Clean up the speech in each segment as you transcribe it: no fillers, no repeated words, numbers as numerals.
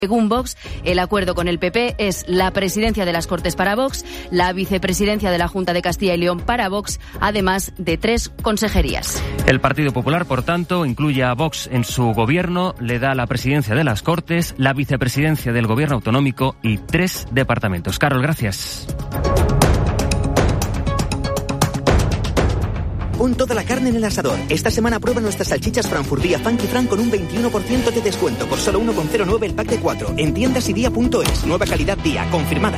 Según Vox, el acuerdo con el PP es la presidencia de las Cortes para Vox, la vicepresidencia de la Junta de Castilla y León para Vox, además de 3 consejerías. El Partido Popular, por tanto, incluye a Vox en su gobierno, le da la presidencia de las Cortes, la vicepresidencia del gobierno autonómico y 3 departamentos. Carol, gracias. Pon toda la carne en el asador. Esta semana prueba nuestras salchichas Frankfurtía Funky Frank con un 21% de descuento por solo 1,09 el pack de 4. En tiendasydia.es. Nueva calidad Día, confirmada.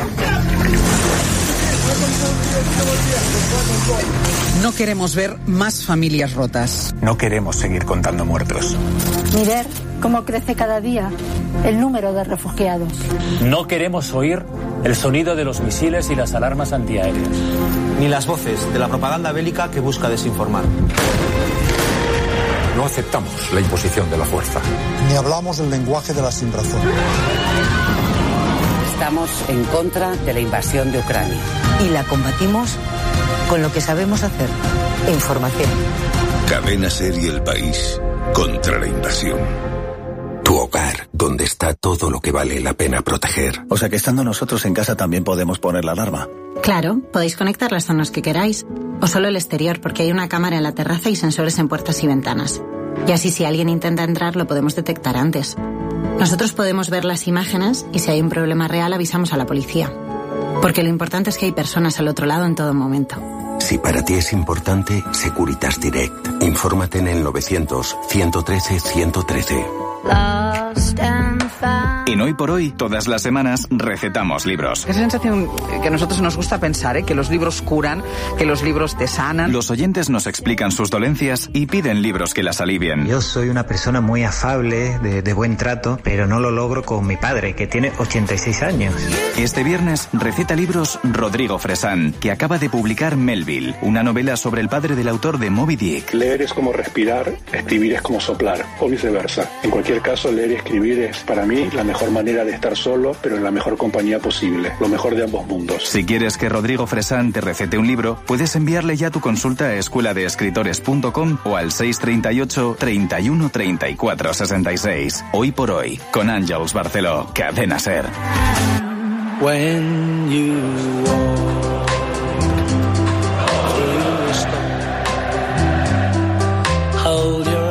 No queremos ver más familias rotas. No queremos seguir contando muertos. Ni ver cómo crece cada día el número de refugiados. No queremos oír el sonido de los misiles y las alarmas antiaéreas. Ni las voces de la propaganda bélica que busca desinformar. No aceptamos la imposición de la fuerza. Ni hablamos del lenguaje de la sinrazón. Estamos en contra de la invasión de Ucrania. Y la combatimos con lo que sabemos hacer, información. Cadena SER y El País contra la invasión. Tu hogar, donde está todo lo que vale la pena proteger. O sea que estando nosotros en casa también podemos poner la alarma. Claro, podéis conectar las zonas que queráis, o solo el exterior, porque hay una cámara en la terraza y sensores en puertas y ventanas. Y así si alguien intenta entrar lo podemos detectar antes. Nosotros podemos ver las imágenes y si hay un problema real avisamos a la policía. Porque lo importante es que hay personas al otro lado en todo momento. Si para ti es importante, Securitas Direct. Infórmate en el 900-113-113. En Hoy por Hoy, todas las semanas, recetamos libros. Qué sensación que a nosotros nos gusta pensar, que los libros curan, que los libros te sanan. Los oyentes nos explican sus dolencias y piden libros que las alivien. Yo soy una persona muy afable, de buen trato, pero no lo logro con mi padre, que tiene 86 años. Este viernes receta libros Rodrigo Fresán, que acaba de publicar Melville, una novela sobre el padre del autor de Moby Dick. Leer es como respirar, escribir es como soplar, o viceversa. En cualquier caso, leer y escribir es para mí la mejor manera de estar solo, pero en la mejor compañía posible, lo mejor de ambos mundos. Si quieres que Rodrigo Fresán te recete un libro, puedes enviarle ya tu consulta a escueladeescritores.com o al 638 31 34 66. Hoy por Hoy, con Àngels Barceló, Cadena SER. When you hold your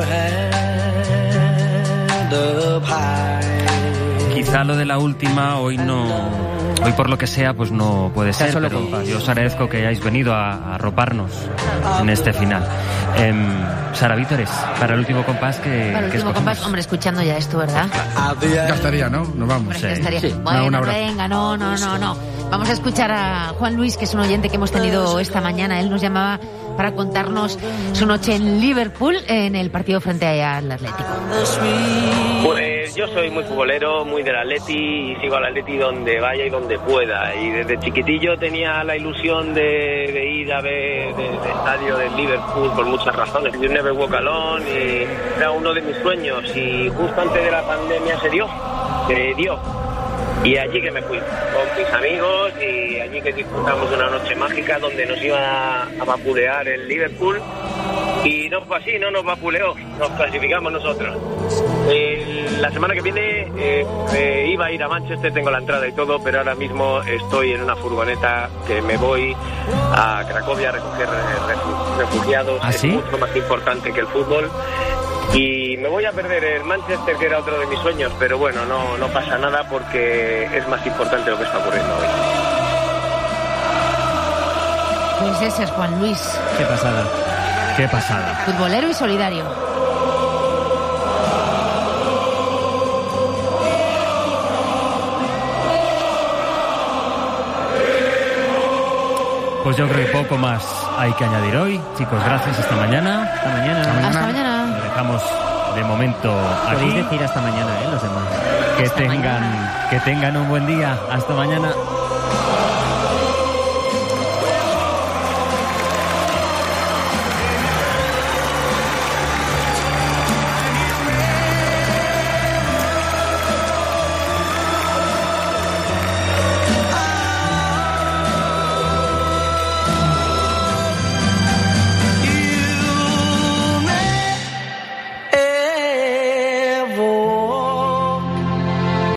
hand up high. Quizá lo de la última hoy no, hoy por lo que sea pues no puede ser, pero yo os agradezco que hayáis venido a arroparnos en este final. Sara Vítores, para el último compás que para el último compás, hombre, escuchando ya esto, ¿verdad? Ya estaría, ¿no? Nos vamos. Hombre, ya estaría. Sí. Bueno, venga, no. Vamos a escuchar a Juan Luis, que es un oyente que hemos tenido esta mañana. Él nos llamaba para contarnos su noche en Liverpool en el partido frente al Atlético. Pues yo soy muy futbolero, muy del Atleti y sigo al Atleti donde vaya y donde pueda. Y desde chiquitillo tenía la ilusión de ir a ver el estadio del Liverpool por muchas razones. You never walk alone y era uno de mis sueños y justo antes de la pandemia se dio. Y allí que me fui con mis amigos y allí que disfrutamos de una noche mágica donde nos iba a vapulear el Liverpool y no fue así, no nos vapuleó, nos clasificamos nosotros. La semana que viene iba a ir a Manchester, tengo la entrada y todo, pero ahora mismo estoy en una furgoneta que me voy a Cracovia a recoger refugiados. ¿Ah, sí? Es mucho más importante que el fútbol. Y me voy a perder el Manchester, que era otro de mis sueños, pero bueno, no pasa nada porque es más importante lo que está ocurriendo hoy. Pues ese es Juan Luis. Qué pasada. Futbolero y solidario. Pues yo creo que poco más hay que añadir hoy. Chicos, gracias. Hasta mañana. Hasta mañana. Lo dejamos de momento aquí. Podéis decir hasta mañana, los demás. Que tengan un buen día. Hasta mañana.